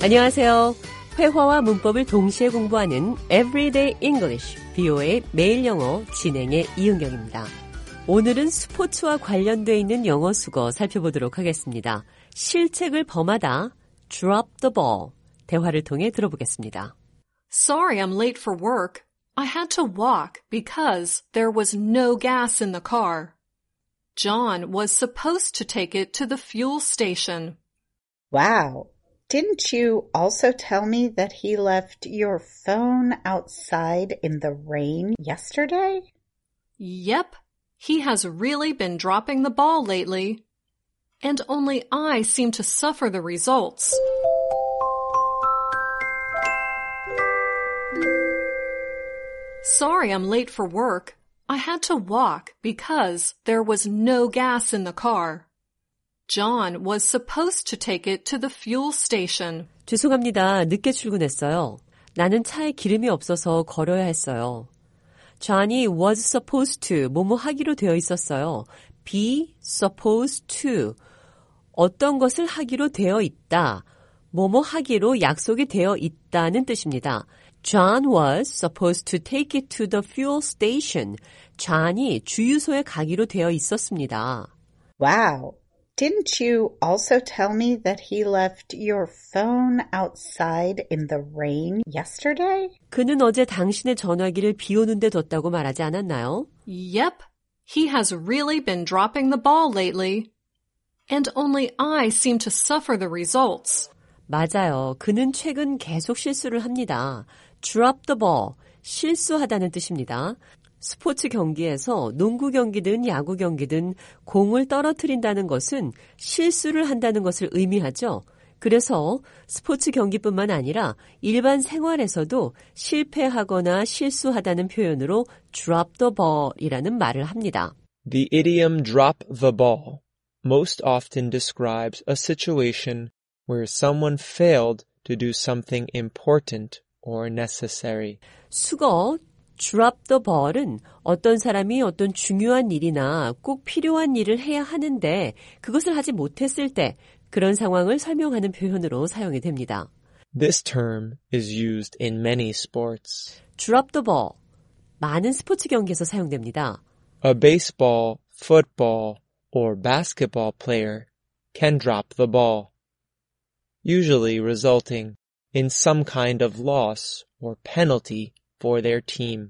안녕하세요. 회화와 문법을 동시에 공부하는 Everyday English, VOA 매일 영어 진행의 이은경입니다. 오늘은 스포츠와 관련돼 있는 영어 수거 살펴보도록 하겠습니다. 실책을 범하다, drop the ball. 대화를 통해 들어보겠습니다. Sorry, I'm late for work. I had to walk because there was no gas in the car. John was supposed to take it to the fuel station. Wow. Didn't you also tell me that he left your phone outside in the rain yesterday? Yep, he has really been dropping the ball lately. And only I seem to suffer the results. Sorry, I'm late for work. I had to walk because there was no gas in the car. John was supposed to take it to the fuel station. 죄송합니다. 늦게 출근했어요. 나는 차에 기름이 없어서 걸어야 했어요. Johnny was supposed to, 뭐뭐 하기로 되어 있었어요. be supposed to, 어떤 것을 하기로 되어 있다. 뭐뭐 하기로 약속이 되어 있다는 뜻입니다. John was supposed to take it to the fuel station. John이 주유소에 가기로 되어 있었습니다. Wow. Didn't you also tell me that he left your phone outside in the rain yesterday? 그는 어제 당신의 전화기를 비 오는 데 뒀다고 말하지 않았나요? Yep, he has really been dropping the ball lately. And only I seem to suffer the results. 맞아요. 그는 최근 계속 실수를 합니다. drop the ball, 실수하다는 뜻입니다. 스포츠 경기에서 농구 경기든 야구 경기든 공을 떨어뜨린다는 것은 실수를 한다는 것을 의미하죠. 그래서 스포츠 경기뿐만 아니라 일반 생활에서도 실패하거나 실수하다는 표현으로 drop the ball이라는 말을 합니다. The idiom drop the ball most often describes a situation where someone failed to do something important or necessary. 수거 drop the ball은 어떤 사람이 어떤 중요한 일이나 꼭 필요한 일을 해야 하는데 그것을 하지 못했을 때 그런 상황을 설명하는 표현으로 사용이 됩니다. This term is used in many sports. drop the ball, 많은 스포츠 경기에서 사용됩니다. A baseball, football, or basketball player can drop the ball, usually resulting in some kind of loss or penalty for their team.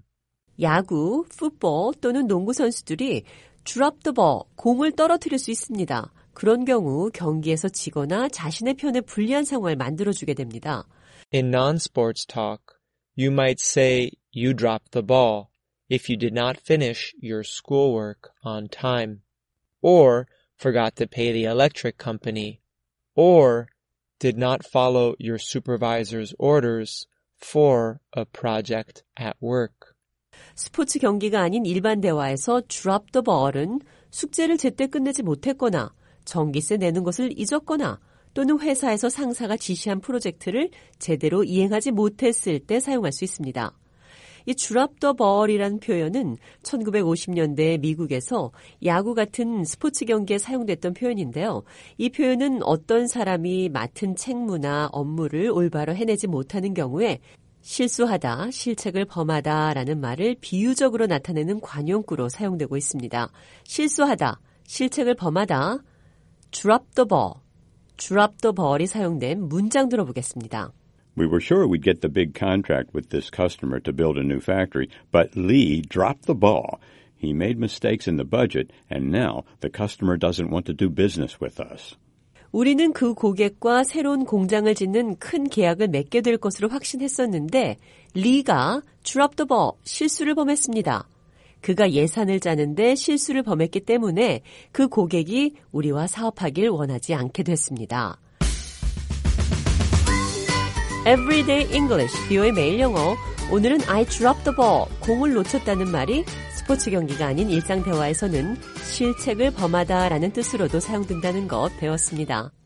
야구, 풋볼 또는 농구 선수들이 drop the ball, 공을 떨어뜨릴 수 있습니다. 그런 경우 경기에서 지거나 자신의 편에 불리한 상황을 만들어주게 됩니다. In non-sports talk, you might say you dropped the ball if you did not finish your schoolwork on time, or forgot to pay the electric company, or did not follow your supervisor's orders for a project at work. 스포츠 경기가 아닌 일반 대화에서 drop the ball은 숙제를 제때 끝내지 못했거나 전기세 내는 것을 잊었거나 또는 회사에서 상사가 지시한 프로젝트를 제대로 이행하지 못했을 때 사용할 수 있습니다. 이 drop the ball이라는 표현은 1950년대 미국에서 야구 같은 스포츠 경기에 사용됐던 표현인데요. 이 표현은 어떤 사람이 맡은 책무나 업무를 올바로 해내지 못하는 경우에 실수하다, 실책을 범하다 라는 말을 비유적으로 나타내는 관용구로 사용되고 있습니다. 실수하다, 실책을 범하다, drop the ball이 사용된 문장 들어보겠습니다. We were sure we'd get the big contract with this customer to build a new factory, but Lee dropped the ball. He made mistakes in the budget, and now the customer doesn't want to do business with us. 우리는 그 고객과 새로운 공장을 짓는 큰 계약을 맺게 될 것으로 확신했었는데 리가 drop the ball, 실수를 범했습니다. 그가 예산을 짜는데 실수를 범했기 때문에 그 고객이 우리와 사업하길 원하지 않게 됐습니다. Everyday English, VOA 매일 영어. 오늘은 I dropped the ball, 공을 놓쳤다는 말이 스포츠 경기가 아닌 일상 대화에서는 실책을 범하다라는 뜻으로도 사용된다는 것 배웠습니다.